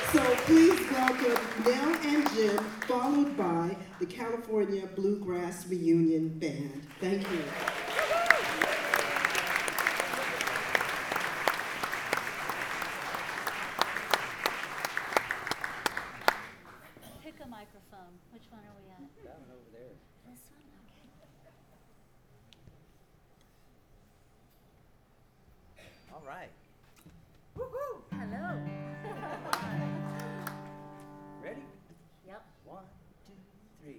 So please welcome Nell and Jim, followed by the California Bluegrass Reunion Band. Thank you. Pick a microphone. Which one are we at? That one over there. This one? Okay. All right. Hello.